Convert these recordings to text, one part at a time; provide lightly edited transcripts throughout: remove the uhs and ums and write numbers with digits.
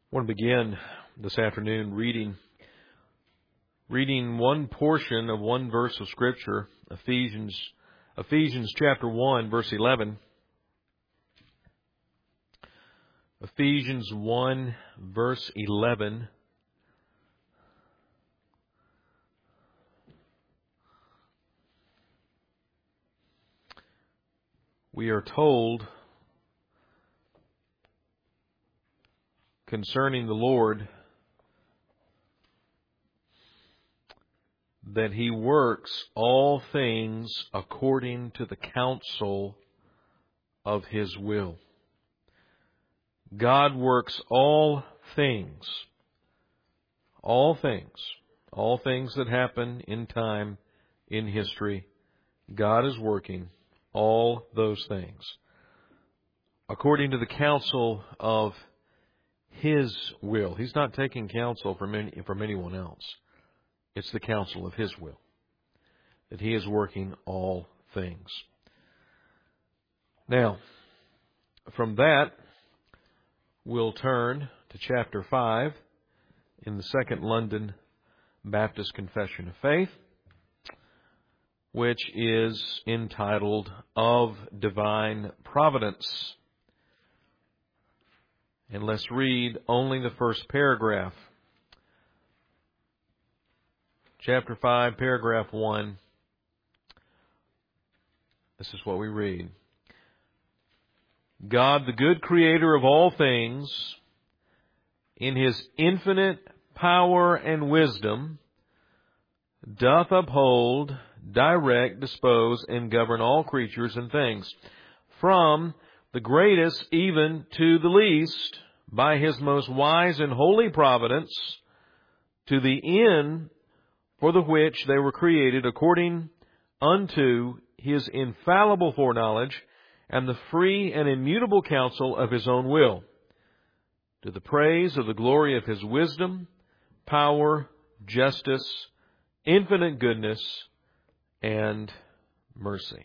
I want to begin this afternoon reading one portion of one verse of Scripture, Ephesians chapter 1, verse 11. Ephesians 1, verse 11. We are told concerning the Lord that He works all things according to the counsel of His will. God works all things that happen in time, in history. God is working all those things according to the counsel of His will. He's not taking counsel from anyone else. It's the counsel of His will, that He is working all things. Now, from that, we'll turn to chapter 5 in the Second London Baptist Confession of Faith, which is entitled Of Divine Providence. And let's read only the first paragraph. Chapter 5, paragraph 1. This is what we read. God, the good creator of all things, in His infinite power and wisdom, doth uphold, direct, dispose, and govern all creatures and things, from the greatest even to the least, by His most wise and holy providence, to the end for the which they were created, according unto His infallible foreknowledge, and the free and immutable counsel of His own will, to the praise of the glory of His wisdom, power, justice, infinite goodness, and mercy.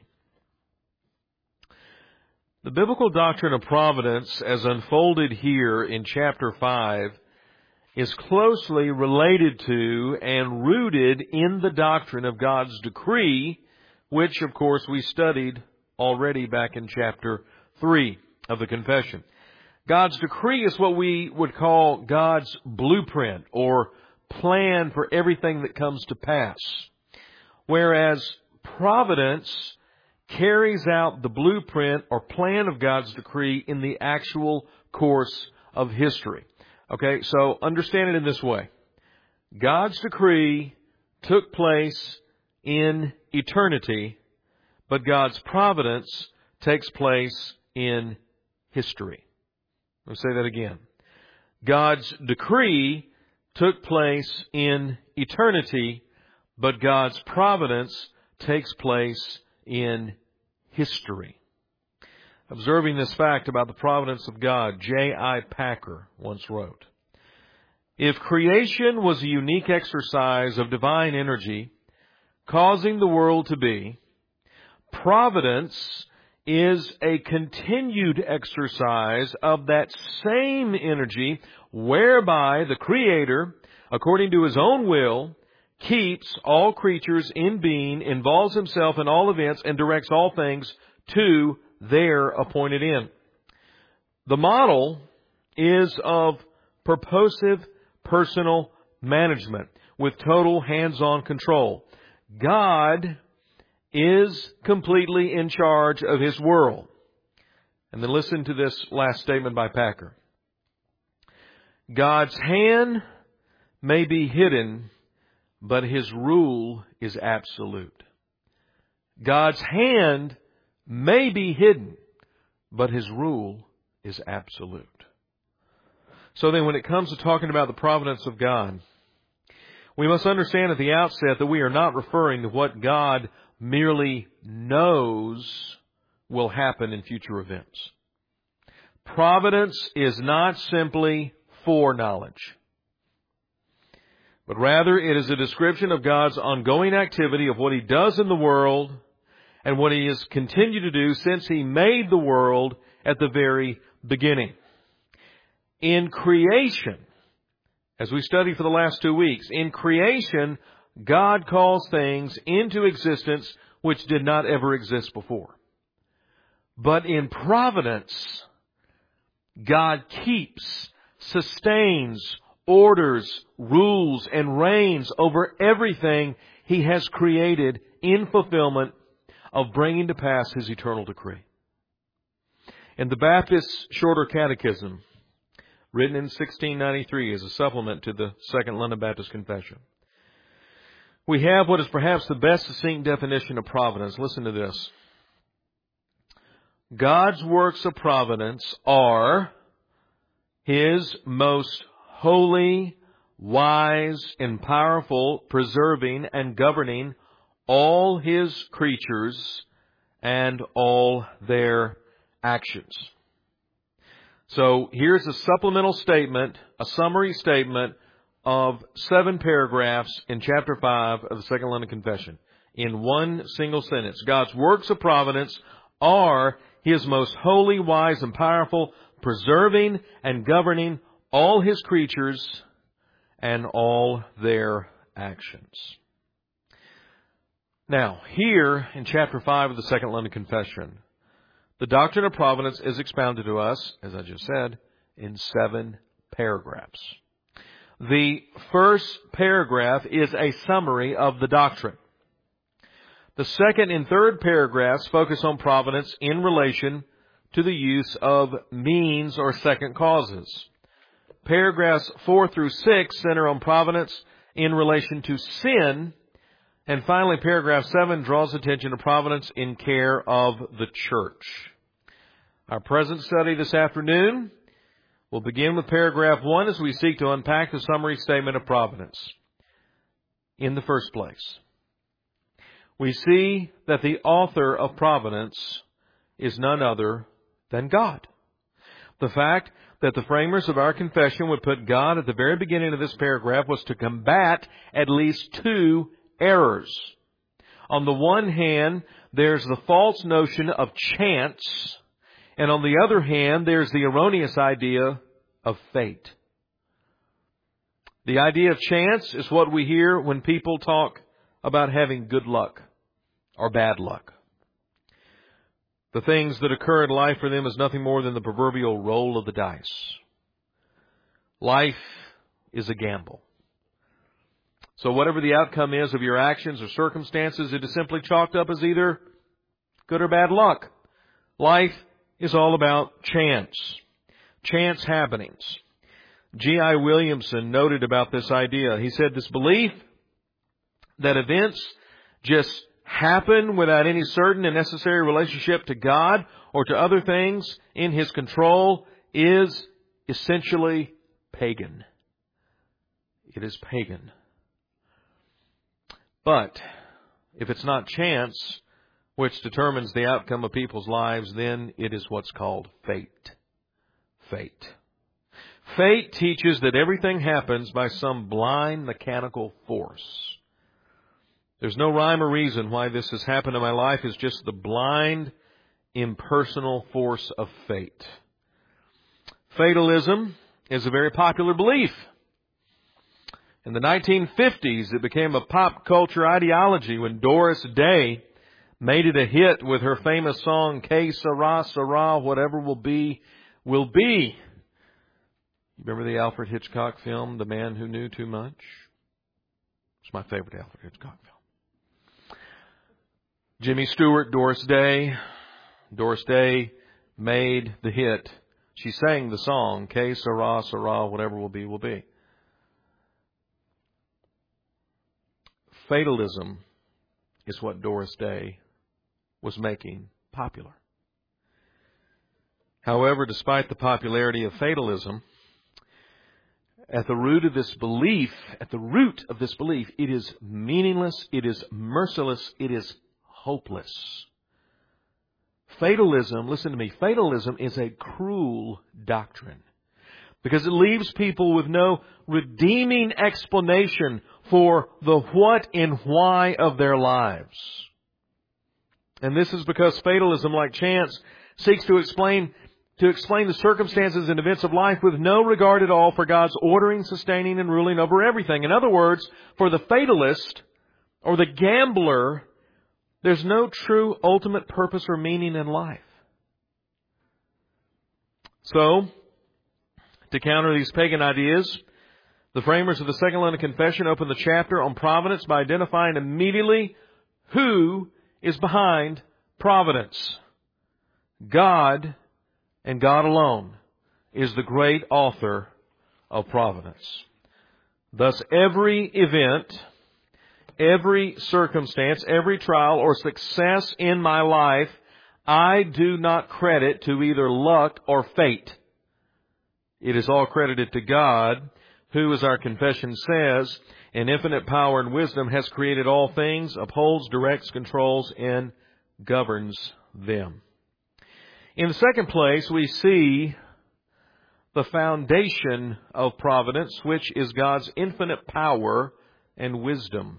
The biblical doctrine of providence, as unfolded here in chapter 5, is closely related to and rooted in the doctrine of God's decree, which, of course, we studied already back in chapter 3 of the Confession. God's decree is what we would call God's blueprint or plan for everything that comes to pass, whereas providence carries out the blueprint or plan of God's decree in the actual course of history. Okay, so understand it in this way. God's decree took place in eternity, but God's providence takes place in history. Let me say that again. God's decree took place in eternity, but God's providence takes place in history. Observing this fact about the providence of God, J.I. Packer once wrote, "If creation was a unique exercise of divine energy causing the world to be, providence is a continued exercise of that same energy whereby the Creator, according to His own will, keeps all creatures in being, involves Himself in all events, and directs all things to their appointed end. The model is of purposive personal management with total hands-on control. God is completely in charge of His world." And then listen to this last statement by Packer. "God's hand may be hidden, but His rule is absolute." God's hand may be hidden, but His rule is absolute. So then when it comes to talking about the providence of God, we must understand at the outset that we are not referring to what God merely knows will happen in future events. Providence is not simply foreknowledge, but rather it is a description of God's ongoing activity of what He does in the world and what He has continued to do since He made the world at the very beginning. In creation, as we studied for the last 2 weeks, in creation, God calls things into existence which did not ever exist before. But in providence, God keeps, sustains, orders, rules, and reigns over everything He has created in fulfillment of bringing to pass His eternal decree. In the Baptist Shorter Catechism, written in 1693 as a supplement to the Second London Baptist Confession, we have what is perhaps the best succinct definition of providence. Listen to this. God's works of providence are His most holy, wise, and powerful, preserving and governing all His creatures and all their actions. So here's a supplemental statement, a summary statement of 7 paragraphs in chapter 5 of the Second London Confession in one single sentence. God's works of providence are His most holy, wise, and powerful, preserving and governing all His creatures and all their actions. Now, here in chapter 5 of the Second London Confession, the doctrine of providence is expounded to us, as I just said, in 7 paragraphs. The first paragraph is a summary of the doctrine. The second and third paragraphs focus on providence in relation to the use of means or second causes. Paragraphs 4 through 6 center on providence in relation to sin. And finally, paragraph 7 draws attention to providence in care of the church. Our present study this afternoon will begin with paragraph 1 as we seek to unpack the summary statement of providence. In the first place, we see that the author of providence is none other than God. The fact that the framers of our confession would put God at the very beginning of this paragraph was to combat at least 2 errors. On the one hand, there's the false notion of chance, and on the other hand, there's the erroneous idea of fate. The idea of chance is what we hear when people talk about having good luck or bad luck. The things that occur in life for them is nothing more than the proverbial roll of the dice. Life is a gamble. So whatever the outcome is of your actions or circumstances, it is simply chalked up as either good or bad luck. Life is all about chance. Chance happenings. G.I. Williamson noted about this idea. He said, this belief that events just happen without any certain and necessary relationship to God or to other things in His control is essentially pagan. It is pagan. But if it's not chance which determines the outcome of people's lives, then it is what's called fate. Fate. Fate teaches that everything happens by some blind mechanical force. There's no rhyme or reason why this has happened in my life. It's just the blind, impersonal force of fate. Fatalism is a very popular belief. In the 1950s, it became a pop culture ideology when Doris Day made it a hit with her famous song, Que Sera, Sera, whatever will be, will be. You remember the Alfred Hitchcock film, The Man Who Knew Too Much? It's my favorite Alfred Hitchcock film. Jimmy Stewart, Doris Day. Doris Day made the hit. She sang the song, Que Sera, Sera, whatever will be, will be. Fatalism is what Doris Day was making popular. However, despite the popularity of fatalism, at the root of this belief, it is meaningless, it is merciless, it is hopeless. Fatalism, listen to me, fatalism is a cruel doctrine because it leaves people with no redeeming explanation for the what and why of their lives. And this is because fatalism, like chance, seeks to explain to explain the circumstances and events of life with no regard at all for God's ordering, sustaining, and ruling over everything. In other words, for the fatalist or the gambler, there's no true ultimate purpose or meaning in life. So, to counter these pagan ideas, the framers of the Second London Confession open the chapter on providence by identifying immediately who is behind providence. God, and God alone, is the great author of providence. Thus, every event, every circumstance, every trial or success in my life, I do not credit to either luck or fate. It is all credited to God, who, as our confession says, in infinite power and wisdom has created all things, upholds, directs, controls, and governs them. In the second place, we see the foundation of providence, which is God's infinite power and wisdom.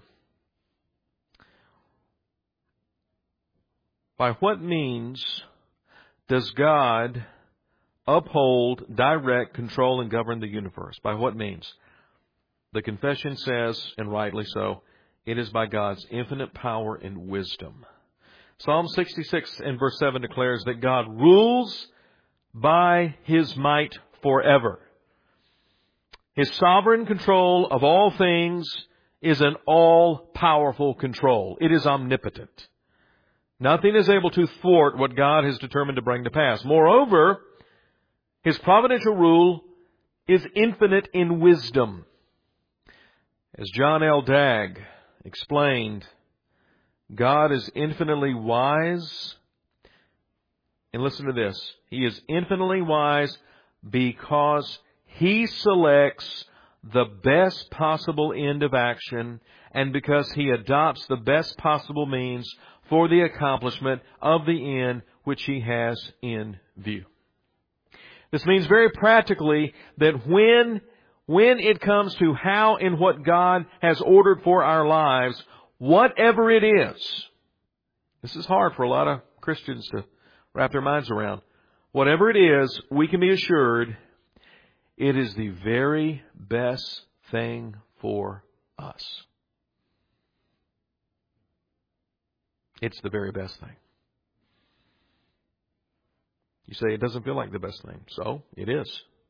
By what means does God uphold, direct, control, and govern the universe? By what means? The confession says, and rightly so, it is by God's infinite power and wisdom. Psalm 66 and verse 7 declares that God rules by His might forever. His sovereign control of all things is an all-powerful control. It is omnipotent. Nothing is able to thwart what God has determined to bring to pass. Moreover, His providential rule is infinite in wisdom. As John L. Dagg explained, God is infinitely wise. And listen to this. He is infinitely wise because He selects the best possible end of action and because He adopts the best possible means for the accomplishment of the end which He has in view. This means very practically that when it comes to how and what God has ordered for our lives, whatever it is, this is hard for a lot of Christians to wrap their minds around. Whatever it is, we can be assured it is the very best thing for us. It's the very best thing. You say it doesn't feel like the best thing. So, it is.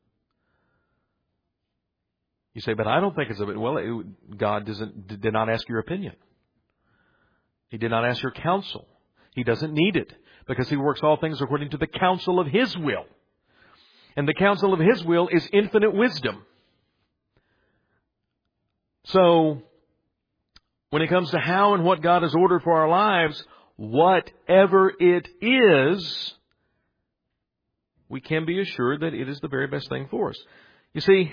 You say, but I don't think it's a bit. Well, God did not ask your opinion. He did not ask your counsel. He doesn't need it because He works all things according to the counsel of His will. And the counsel of His will is infinite wisdom. So, when it comes to how and what God has ordered for our lives, whatever it is, we can be assured that it is the very best thing for us. You see,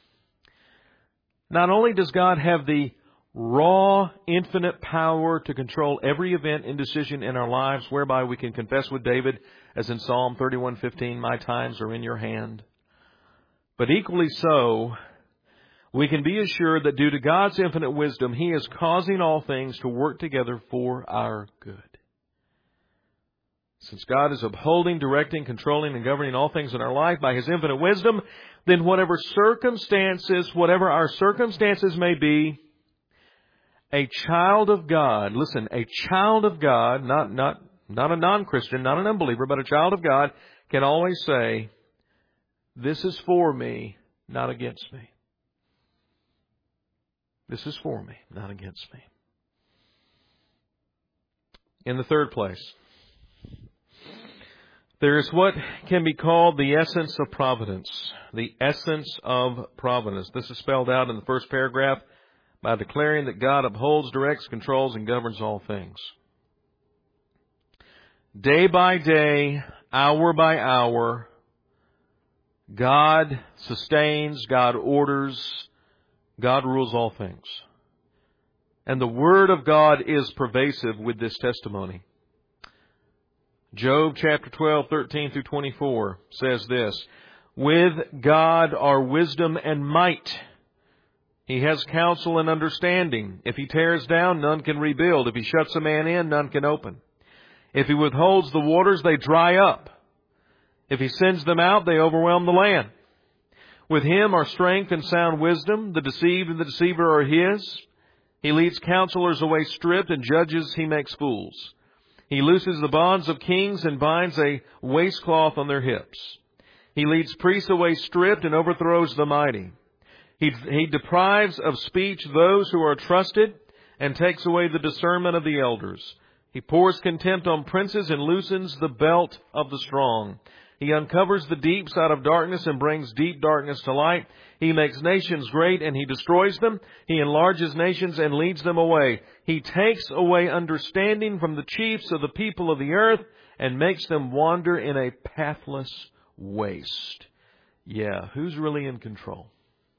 not only does God have the raw, infinite power to control every event and decision in our lives, whereby we can confess with David, as in Psalm 31:15, "My times are in your hand." But equally so, we can be assured that due to God's infinite wisdom, He is causing all things to work together for our good. Since God is upholding, directing, controlling, and governing all things in our life by His infinite wisdom, then whatever our circumstances may be, a child of God, listen, a child of God, not a non-Christian, not an unbeliever, but a child of God can always say, this is for me, not against me. This is for me, not against me. In the third place, there is what can be called the essence of providence. The essence of providence. This is spelled out in the first paragraph by declaring that God upholds, directs, controls, and governs all things. Day by day, hour by hour, God sustains, God orders, God rules all things. And the Word of God is pervasive with this testimony. Job chapter 12:13 through 24 says this, "With God are wisdom and might. He has counsel and understanding. If He tears down, none can rebuild. If He shuts a man in, none can open. If He withholds the waters, they dry up. If He sends them out, they overwhelm the land. With Him are strength and sound wisdom. The deceived and the deceiver are His. He leads counselors away stripped, and judges He makes fools. He looses the bonds of kings and binds a waistcloth on their hips. He leads priests away stripped and overthrows the mighty. He deprives of speech those who are trusted and takes away the discernment of the elders. He pours contempt on princes and loosens the belt of the strong. He uncovers the deeps out of darkness and brings deep darkness to light. He makes nations great and He destroys them. He enlarges nations and leads them away. He takes away understanding from the chiefs of the people of the earth and makes them wander in a pathless waste. Yeah, who's really in control?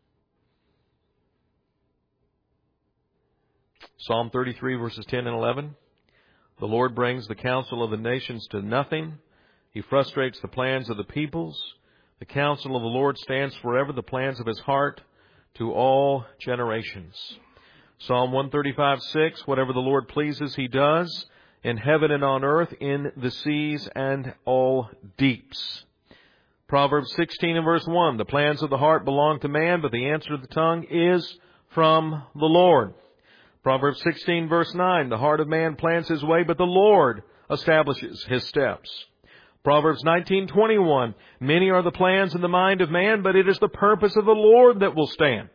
Psalm 33 verses 10 and 11. The Lord brings the counsel of the nations to nothing. He frustrates the plans of the peoples. The counsel of the Lord stands forever, the plans of His heart to all generations. Psalm 135:6, whatever the Lord pleases He does, in heaven and on earth, in the seas and all deeps. Proverbs 16 and verse 1, the plans of the heart belong to man, but the answer of the tongue is from the Lord. Proverbs 16 verse 9, the heart of man plans his way, but the Lord establishes his steps. Proverbs 19:21, many are the plans in the mind of man, but it is the purpose of the Lord that will stand.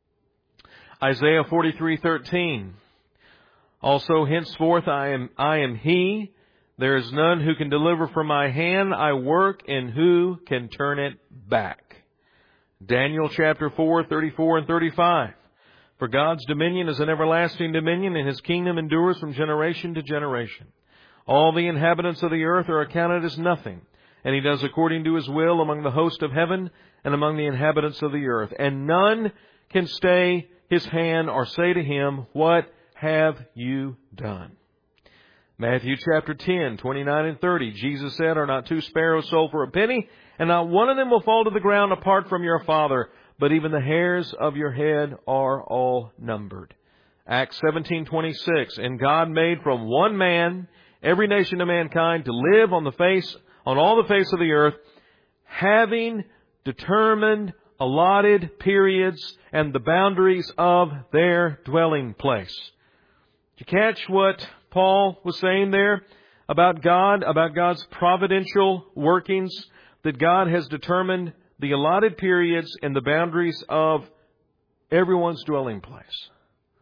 Isaiah 43:13, also henceforth I am He, there is none who can deliver from my hand, I work, and who can turn it back. Daniel chapter 4:34 and 35, for God's dominion is an everlasting dominion, and His kingdom endures from generation to generation. All the inhabitants of the earth are accounted as nothing, and He does according to His will among the host of heaven and among the inhabitants of the earth. And none can stay His hand or say to Him, what have you done? Matthew chapter 10, 29 and 30, Jesus said, are not two sparrows sold for a penny, and not one of them will fall to the ground apart from your Father, but even the hairs of your head are all numbered. Acts 17:26, and God made from one man every nation of mankind to live on all the face of the earth, having determined allotted periods and the boundaries of their dwelling place. Did you catch what Paul was saying there about God, about God's providential workings, that God has determined the allotted periods and the boundaries of everyone's dwelling place?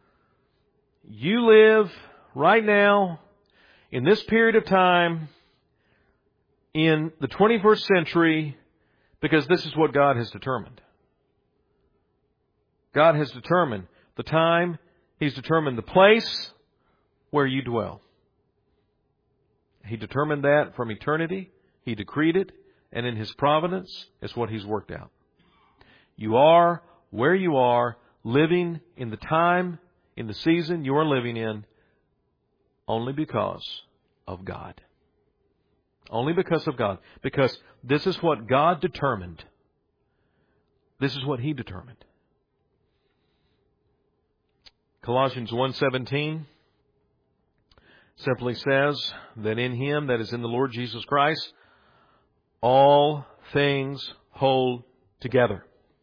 You live right now in this period of time in the 21st century because this is what God has determined. God has determined the time. He's determined the place where you dwell. He determined that from eternity. He decreed it. And in His providence, it's what He's worked out. You are where you are, living in the time, in the season you are living in, only because of God. Only because of God. Because this is what God determined. This is what He determined. Colossians 1:17 simply says that in Him, that is in the Lord Jesus Christ, all things hold together.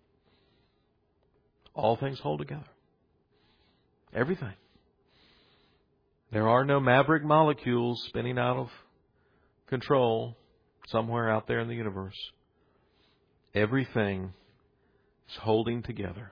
All things hold together. Everything. There are no maverick molecules spinning out of control somewhere out there in the universe. Everything is holding together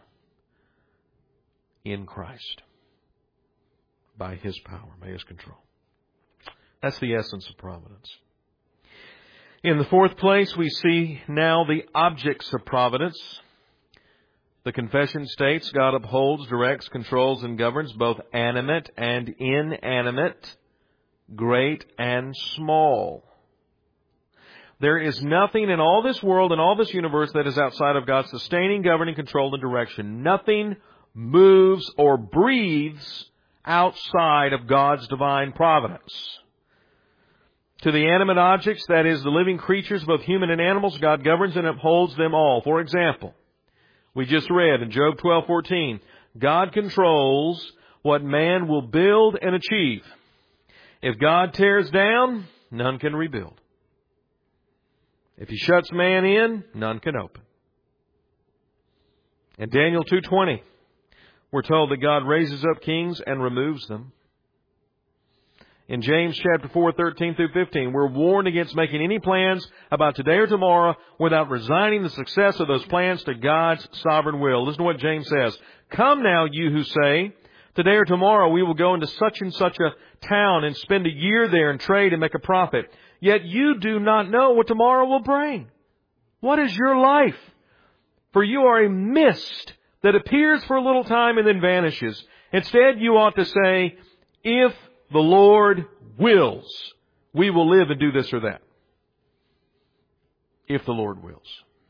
in Christ by His power, by His control. That's the essence of providence. In the fourth place, we see now the objects of providence. The confession states God upholds, directs, controls, and governs both animate and inanimate, great and small. There is nothing in all this world and all this universe that is outside of God's sustaining, governing, control, and direction. Nothing moves or breathes outside of God's divine providence. To the animate objects, that is, the living creatures, both human and animals, God governs and upholds them all. For example, we just read in Job 12:14, God controls what man will build and achieve. If God tears down, none can rebuild. If He shuts man in, none can open. In Daniel 2:20, we're told that God raises up kings and removes them. In James chapter 4:13 through 15, we're warned against making any plans about today or tomorrow without resigning the success of those plans to God's sovereign will. Listen to what James says. Come now, you who say, today or tomorrow we will go into such and such a town and spend a year there and trade and make a profit. Yet you do not know what tomorrow will bring. What is your life? For you are a mist that appears for a little time and then vanishes. Instead, you ought to say, if the Lord wills, we will live and do this or that. If the Lord wills.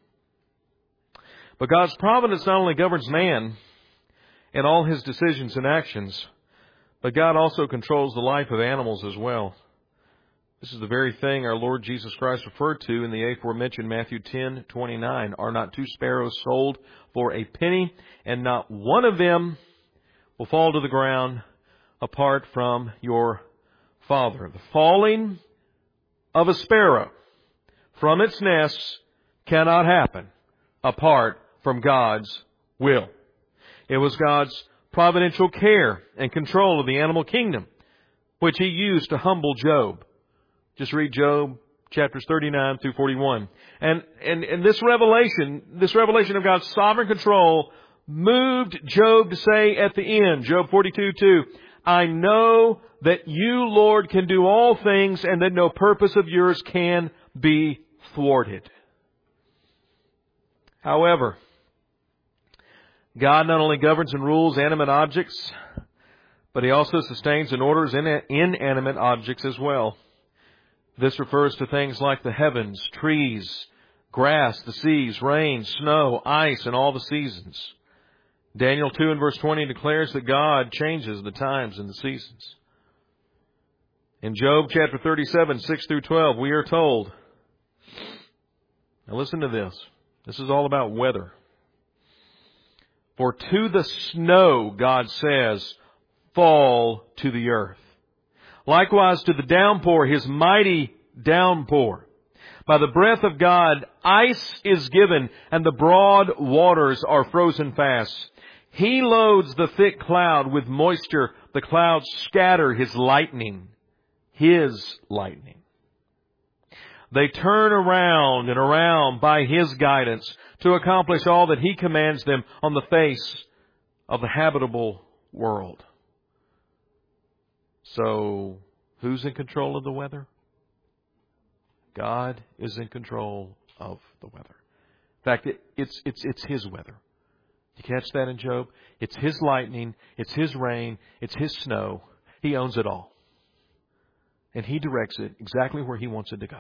But God's providence not only governs man in all his decisions and actions, but God also controls the life of animals as well. This is the very thing our Lord Jesus Christ referred to in the aforementioned Matthew 10:29. Are not two sparrows sold for a penny, and not one of them will fall to the ground apart from your Father? The falling of a sparrow from its nest cannot happen apart from God's will. It was God's providential care and control of the animal kingdom, which He used to humble Job. Just read Job chapters 39 through 41. And this revelation of God's sovereign control moved Job to say at the end, Job 42:2, I know that you, Lord, can do all things and that no purpose of yours can be thwarted. However, God not only governs and rules animate objects, but He also sustains and orders inanimate objects as well. This refers to things like the heavens, trees, grass, the seas, rain, snow, ice, and all the seasons. Daniel 2 and verse 20 declares that God changes the times and the seasons. In Job chapter 37, 6 through 12, we are told, now listen to this. This is all about weather. For to the snow, God says, fall to the earth. Likewise to the downpour, His mighty downpour. By the breath of God, ice is given, and the broad waters are frozen fast. He loads the thick cloud with moisture. The clouds scatter His lightning. His lightning. They turn around and around by His guidance to accomplish all that He commands them on the face of the habitable world. So, who's in control of the weather? God is in control of the weather. In fact, it's His weather. You catch that in Job? It's His lightning, it's His rain, it's His snow. He owns it all. And He directs it exactly where He wants it to go.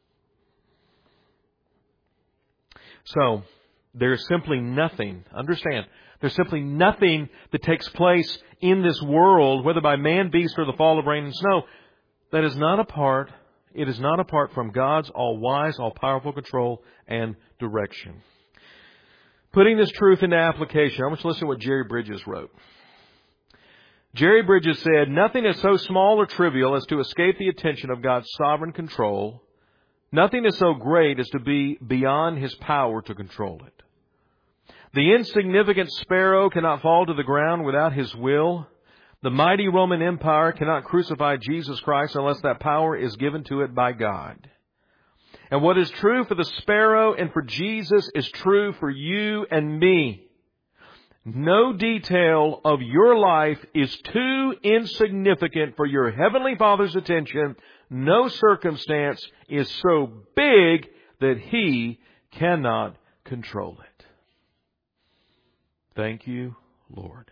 So, there's simply nothing, understand, there's simply nothing that takes place in this world, whether by man, beast, or the fall of rain and snow, that is not apart from God's all-wise, all-powerful control and direction. Putting this truth into application, I want you to listen to what Jerry Bridges wrote. Jerry Bridges said, nothing is so small or trivial as to escape the attention of God's sovereign control. Nothing is so great as to be beyond His power to control it. The insignificant sparrow cannot fall to the ground without His will. The mighty Roman Empire cannot crucify Jesus Christ unless that power is given to it by God. And what is true for the sparrow and for Jesus is true for you and me. No detail of your life is too insignificant for your Heavenly Father's attention. No circumstance is so big that He cannot control it. Thank you, Lord.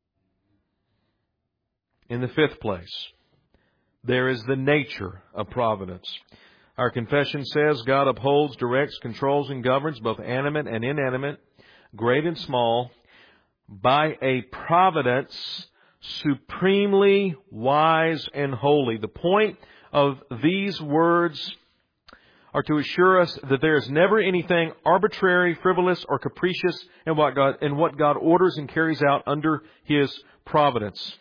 In the fifth place, there is the nature of providence. Our confession says God upholds, directs, controls, and governs both animate and inanimate, great and small, by a providence supremely wise and holy. The point of these words are to assure us that there is never anything arbitrary, frivolous, or capricious in what God orders and carries out under His providence.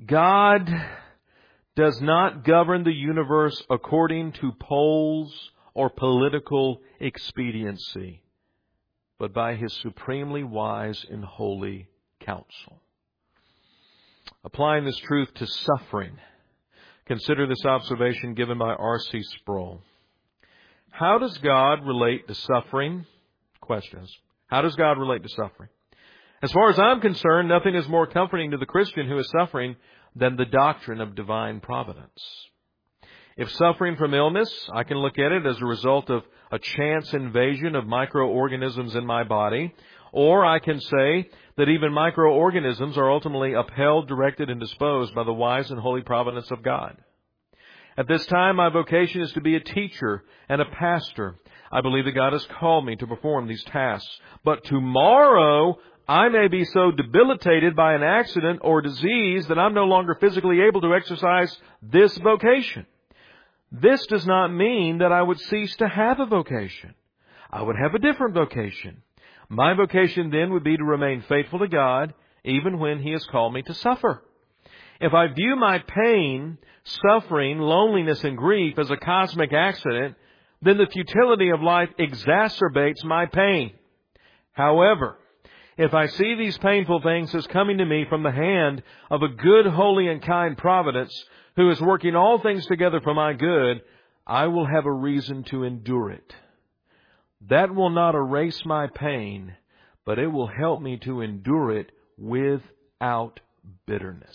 God does not govern the universe according to poles or political expediency, but by His supremely wise and holy counsel. Applying this truth to suffering, consider this observation given by R.C. Sproul. How does God relate to suffering? Questions. How does God relate to suffering? As far as I'm concerned, nothing is more comforting to the Christian who is suffering than the doctrine of divine providence. If suffering from illness, I can look at it as a result of a chance invasion of microorganisms in my body, or I can say that even microorganisms are ultimately upheld, directed, and disposed by the wise and holy providence of God. At this time, my vocation is to be a teacher and a pastor. I believe that God has called me to perform these tasks. But tomorrow, I may be so debilitated by an accident or disease that I'm no longer physically able to exercise this vocation. This does not mean that I would cease to have a vocation. I would have a different vocation. My vocation then would be to remain faithful to God even when He has called me to suffer. If I view my pain, suffering, loneliness, and grief as a cosmic accident, then the futility of life exacerbates my pain. However, if I see these painful things as coming to me from the hand of a good, holy, and kind providence who is working all things together for my good, I will have a reason to endure it. That will not erase my pain, but it will help me to endure it without bitterness.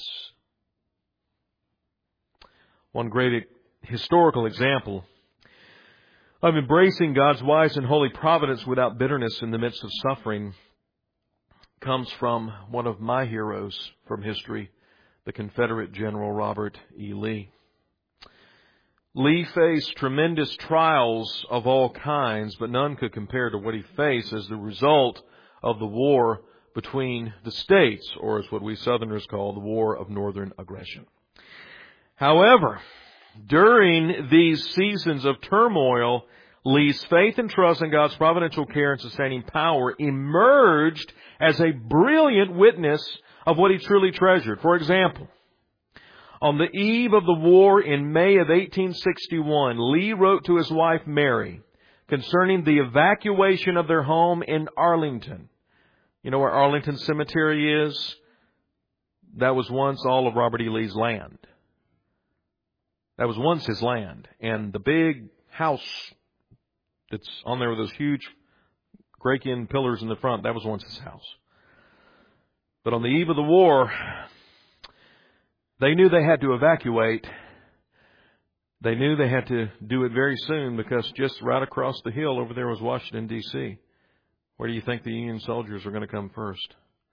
One great historical example of embracing God's wise and holy providence without bitterness in the midst of suffering comes from one of my heroes from history, the Confederate General Robert E. Lee. Lee faced tremendous trials of all kinds, but none could compare to what he faced as the result of the war between the states, or as what we Southerners call the War of Northern Aggression. However, during these seasons of turmoil, Lee's faith and trust in God's providential care and sustaining power emerged as a brilliant witness of what he truly treasured. For example, on the eve of the war in May of 1861, Lee wrote to his wife Mary concerning the evacuation of their home in Arlington. You know where Arlington Cemetery is? That was once all of Robert E. Lee's land. That was once his land. And the big house that's on there with those huge Gracian pillars in the front, that was once his house. But on the eve of the war, they knew they had to evacuate. They knew they had to do it very soon because just right across the hill over there was Washington, D.C. Where do you think the Union soldiers were going to come first?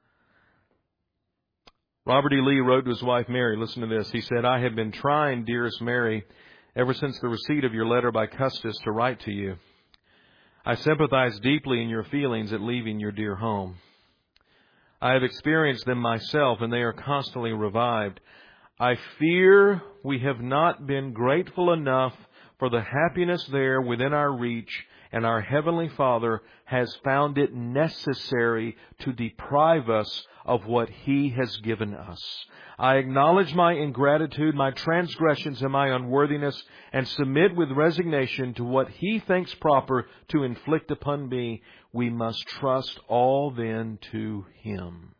Robert E. Lee wrote to his wife Mary, listen to this. He said, I have been trying, dearest Mary, ever since the receipt of your letter by Custis to write to you. I sympathize deeply in your feelings at leaving your dear home. I have experienced them myself, and they are constantly revived. I fear we have not been grateful enough for the happiness there within our reach, and our Heavenly Father has found it necessary to deprive us of what He has given us. I acknowledge my ingratitude, my transgressions, and my unworthiness, and submit with resignation to what He thinks proper to inflict upon me. We must trust all then to Him.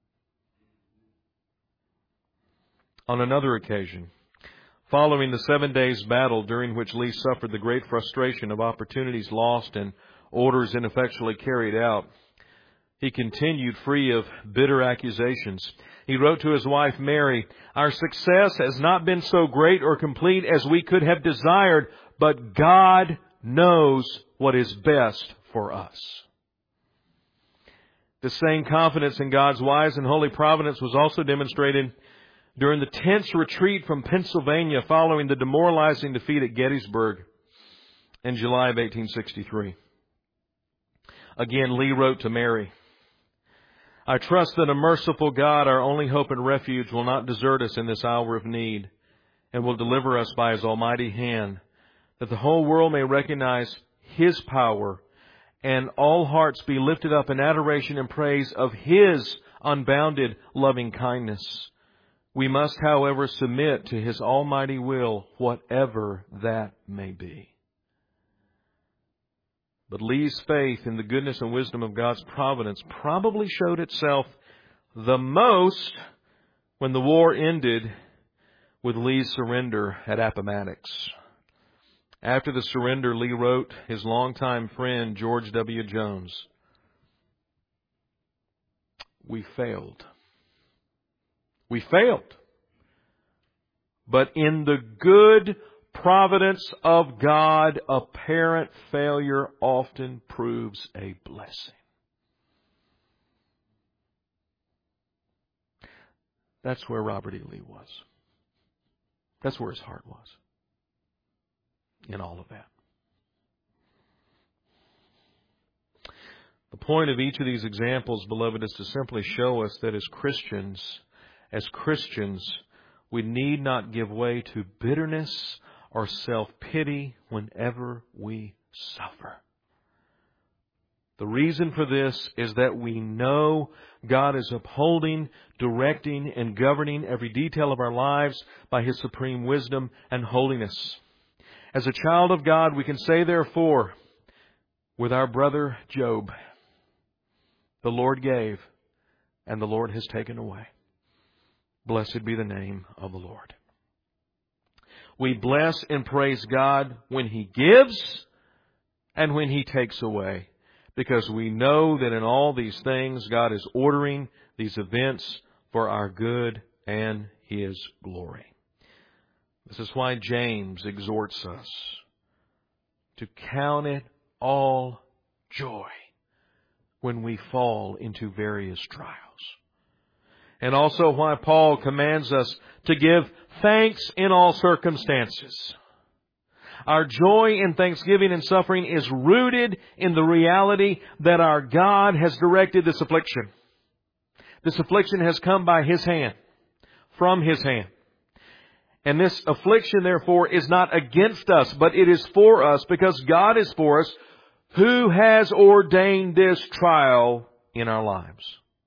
On another occasion, following the 7 days battle during which Lee suffered the great frustration of opportunities lost and orders ineffectually carried out, he continued free of bitter accusations. He wrote to his wife Mary, our success has not been so great or complete as we could have desired, but God knows what is best for us. The same confidence in God's wise and holy providence was also demonstrated during the tense retreat from Pennsylvania following the demoralizing defeat at Gettysburg in July of 1863. Again, Lee wrote to Mary, I trust that a merciful God, our only hope and refuge, will not desert us in this hour of need and will deliver us by His almighty hand, that the whole world may recognize His power and all hearts be lifted up in adoration and praise of His unbounded loving kindness. We must, however, submit to His almighty will, whatever that may be. But Lee's faith in the goodness and wisdom of God's providence probably showed itself the most when the war ended with Lee's surrender at Appomattox. After the surrender, Lee wrote his longtime friend, George W. Jones, "We failed. We failed. But in the good providence of God, apparent failure often proves a blessing." That's where Robert E. Lee was. That's where his heart was in all of that. The point of each of these examples, beloved, is to simply show us that as Christians, we need not give way to bitterness or self-pity whenever we suffer. The reason for this is that we know God is upholding, directing, and governing every detail of our lives by His supreme wisdom and holiness. As a child of God, we can say, therefore, with our brother Job, "The Lord gave, and the Lord has taken away. Blessed be the name of the Lord." We bless and praise God when He gives and when He takes away, because we know that in all these things God is ordering these events for our good and His glory. This is why James exhorts us to count it all joy when we fall into various trials. And also why Paul commands us to give thanks in all circumstances. Our joy in thanksgiving and suffering is rooted in the reality that our God has directed this affliction. This affliction has come by His hand, from His hand. And this affliction, therefore, is not against us, but it is for us, because God is for us, who has ordained this trial in our lives.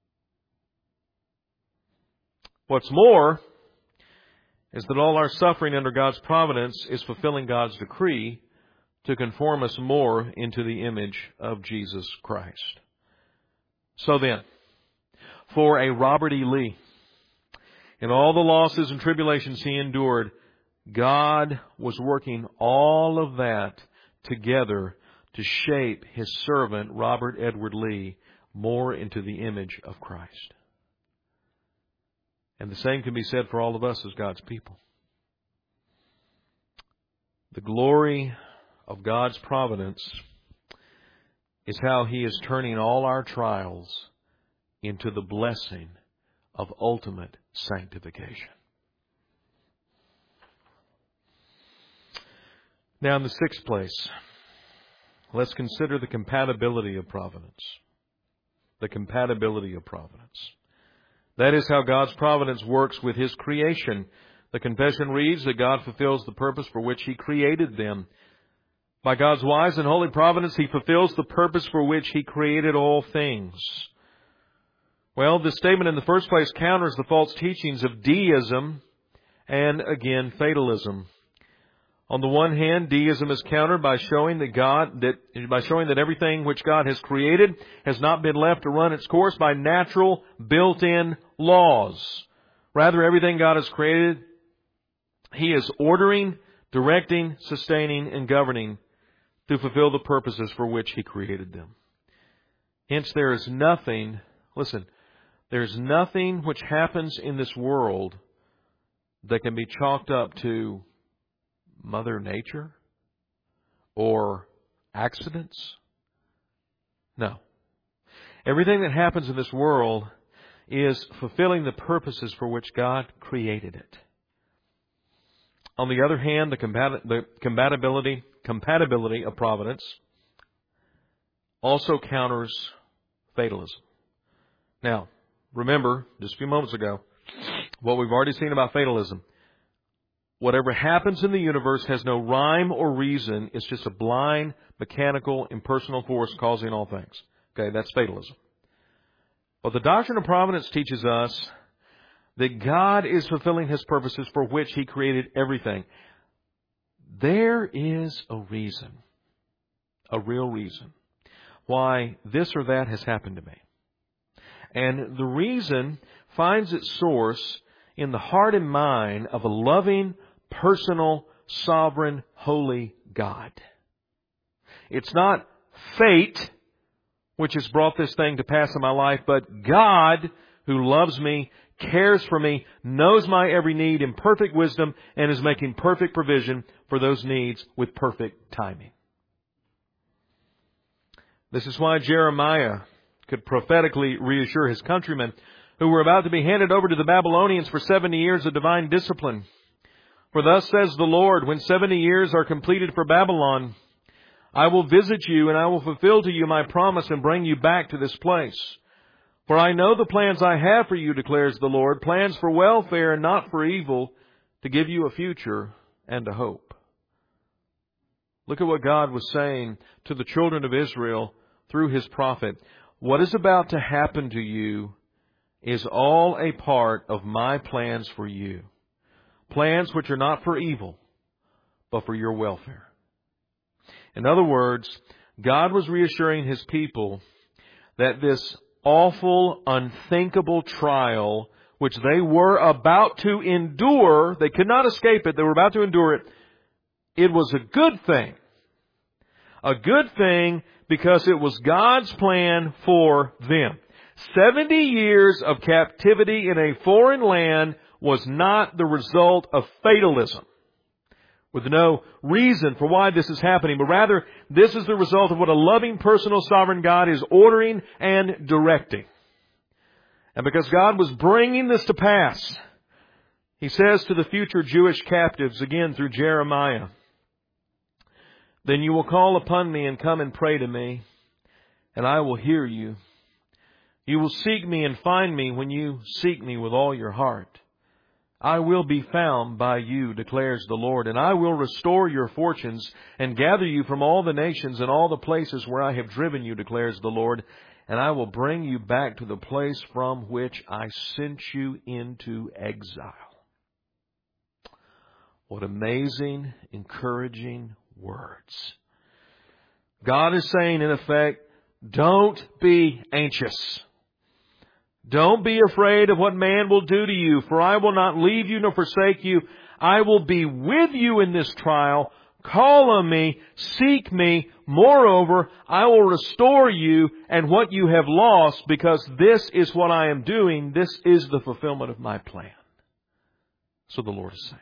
What's more is that all our suffering under God's providence is fulfilling God's decree to conform us more into the image of Jesus Christ. So then, for a Robert E. Lee, in all the losses and tribulations he endured, God was working all of that together to shape His servant, Robert Edward Lee, more into the image of Christ. And the same can be said for all of us as God's people. The glory of God's providence is how He is turning all our trials into the blessing of ultimate sanctification. Now, in the sixth place, let's consider the compatibility of providence. The compatibility of providence. That is how God's providence works with His creation. The confession reads that God fulfills the purpose for which He created them. By God's wise and holy providence, He fulfills the purpose for which He created all things. Well, this statement in the first place counters the false teachings of deism and, again, fatalism. On the one hand, deism is countered by showing that everything which God has created has not been left to run its course by natural, built-in laws. Rather, everything God has created, He is ordering, directing, sustaining, and governing to fulfill the purposes for which He created them. Hence, there is nothing which happens in this world that can be chalked up to Mother Nature or accidents. No. Everything that happens in this world is fulfilling the purposes for which God created it. On the other hand, the compatibility of providence also counters fatalism. Now, remember, just a few moments ago, what we've already seen about fatalism. Whatever happens in the universe has no rhyme or reason. It's just a blind, mechanical, impersonal force causing all things. Okay, that's fatalism. But the doctrine of providence teaches us that God is fulfilling His purposes for which He created everything. There is a reason. a real reason why this or that has happened to me. And the reason finds its source in the heart and mind of a loving, personal, sovereign, holy God. It's not fate which has brought this thing to pass in my life, but God who loves me, cares for me, knows my every need in perfect wisdom, and is making perfect provision for those needs with perfect timing. This is why Jeremiah could prophetically reassure his countrymen who were about to be handed over to the Babylonians for 70 years of divine discipline. For thus says the Lord, when 70 years are completed for Babylon, I will visit you and I will fulfill to you my promise and bring you back to this place. For I know the plans I have for you, declares the Lord, plans for welfare and not for evil, to give you a future and a hope. Look at what God was saying to the children of Israel through His prophet. What is about to happen to you is all a part of my plans for you. Plans which are not for evil, but for your welfare. In other words, God was reassuring His people that this awful, unthinkable trial, which they were about to endure, they could not escape it, they were about to endure it, it was a good thing. A good thing because it was God's plan for them. 70 years of captivity in a foreign land was not the result of fatalism, with no reason for why this is happening, but rather this is the result of what a loving, personal, sovereign God is ordering and directing. And because God was bringing this to pass, He says to the future Jewish captives, again through Jeremiah, then you will call upon me and come and pray to me, and I will hear you. You will seek me and find me when you seek me with all your heart. I will be found by you, declares the Lord, and I will restore your fortunes and gather you from all the nations and all the places where I have driven you, declares the Lord, and I will bring you back to the place from which I sent you into exile. What amazing, encouraging words. God is saying, in effect, don't be anxious. Don't be afraid of what man will do to you, for I will not leave you nor forsake you. I will be with you in this trial. Call on me, seek me. Moreover, I will restore you and what you have lost, because this is what I am doing. This is the fulfillment of my plan. So the Lord is saying.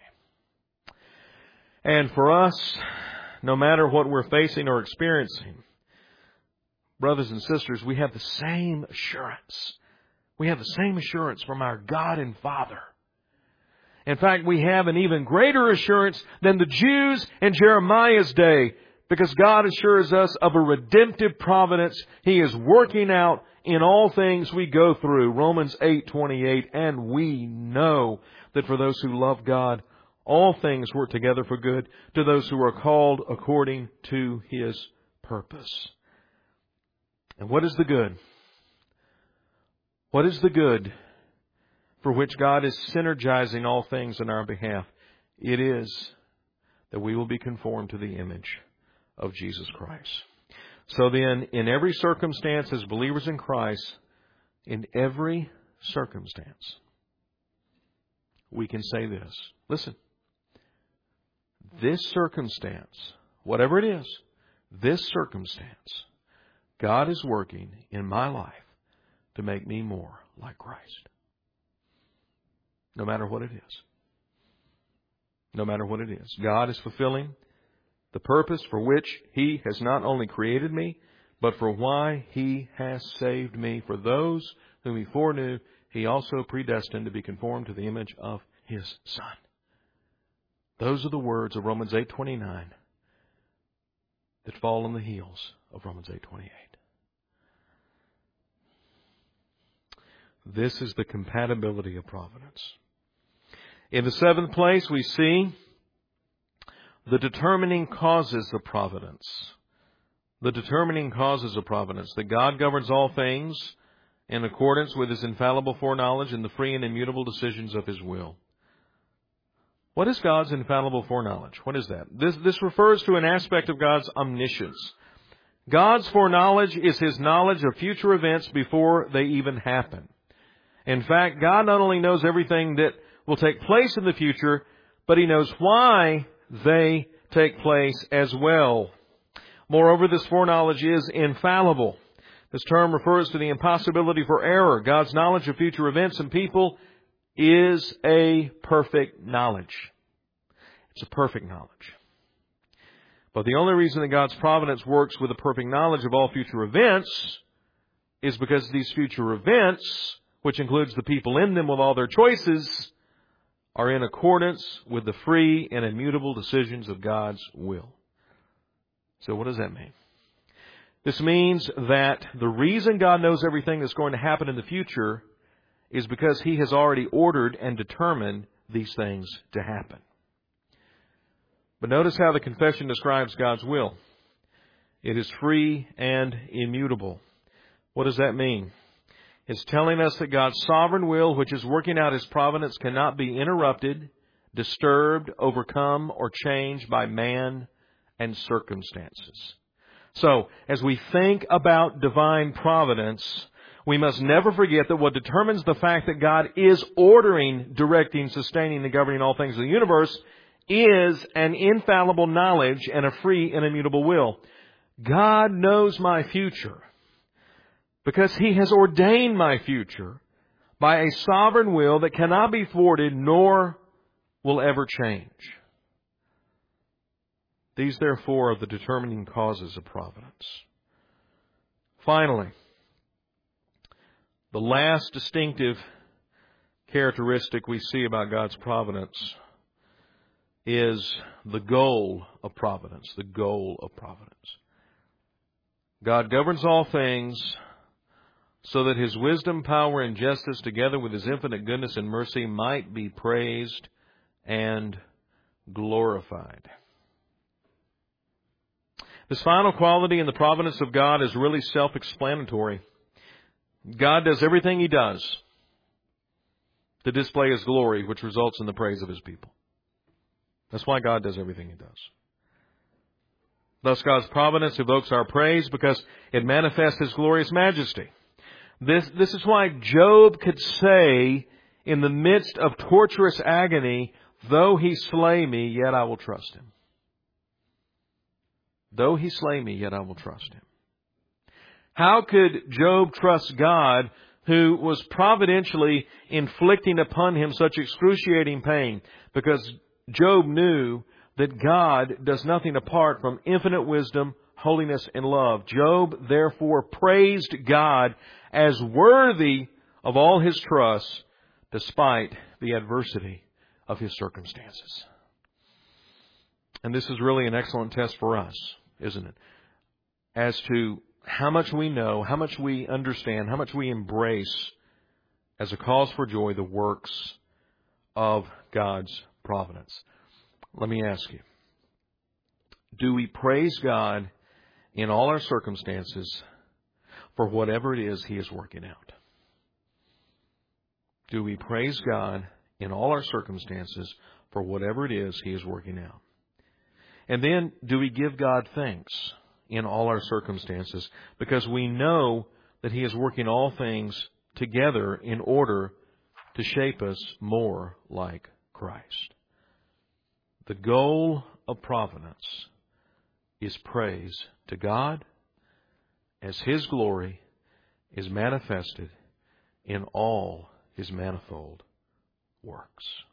And for us, no matter what we're facing or experiencing, brothers and sisters, we have the same assurance. We have the same assurance from our God and Father. In fact, we have an even greater assurance than the Jews in Jeremiah's day, because God assures us of a redemptive providence He is working out in all things we go through. Romans 8:28, and we know that for those who love God, all things work together for good to those who are called according to His purpose. And what is the good? What is the good for which God is synergizing all things in our behalf? It is that we will be conformed to the image of Jesus Christ. So then, in every circumstance as believers in Christ, in every circumstance, we can say this. Listen. This circumstance, whatever it is, this circumstance, God is working in my life to make me more like Christ. No matter what it is. No matter what it is. God is fulfilling the purpose for which He has not only created me, but for why He has saved me. For those whom He foreknew, He also predestined to be conformed to the image of His Son. Those are the words of Romans 8:29 that fall on the heels of Romans 8:28. This is the compatibility of providence. In the seventh place, we see the determining causes of providence. The determining causes of providence. That God governs all things in accordance with His infallible foreknowledge and the free and immutable decisions of His will. What is God's infallible foreknowledge? What is that? This refers to an aspect of God's omniscience. God's foreknowledge is His knowledge of future events before they even happen. In fact, God not only knows everything that will take place in the future, but He knows why they take place as well. Moreover, this foreknowledge is infallible. This term refers to the impossibility for error. God's knowledge of future events and people is a perfect knowledge. It's a perfect knowledge. But the only reason that God's providence works with a perfect knowledge of all future events is because these future events, which includes the people in them with all their choices, are in accordance with the free and immutable decisions of God's will. So what does that mean? This means that the reason God knows everything that's going to happen in the future is because He has already ordered and determined these things to happen. But notice how the confession describes God's will. It is free and immutable. What does that mean? It's telling us that God's sovereign will, which is working out His providence, cannot be interrupted, disturbed, overcome, or changed by man and circumstances. So, as we think about divine providence, we must never forget that what determines the fact that God is ordering, directing, sustaining, and governing all things in the universe is an infallible knowledge and a free and immutable will. God knows my future because He has ordained my future by a sovereign will that cannot be thwarted nor will ever change. These, therefore, are the determining causes of providence. Finally, the last distinctive characteristic we see about God's providence is the goal of providence. The goal of providence. God governs all things so that His wisdom, power, and justice, together with His infinite goodness and mercy, might be praised and glorified. This final quality in the providence of God is really self-explanatory. God does everything He does to display His glory, which results in the praise of His people. That's why God does everything He does. Thus, God's providence evokes our praise because it manifests His glorious majesty. This is why Job could say, in the midst of torturous agony, "Though He slay me, yet I will trust Him." Though He slay me, yet I will trust Him. How could Job trust God, who was providentially inflicting upon him such excruciating pain? Because Job knew that God does nothing apart from infinite wisdom, holiness, and love. Job therefore praised God as worthy of all his trust, despite the adversity of his circumstances. And this is really an excellent test for us, isn't it? As to how much we know, how much we understand, how much we embrace as a cause for joy the works of God's providence. Let me ask you, do we praise God in all our circumstances for whatever it is He is working out? Do we praise God in all our circumstances for whatever it is He is working out? And then, do we give God thanks in all our circumstances because we know that He is working all things together in order to shape us more like Christ? The goal of providence is praise to God as His glory is manifested in all His manifold works.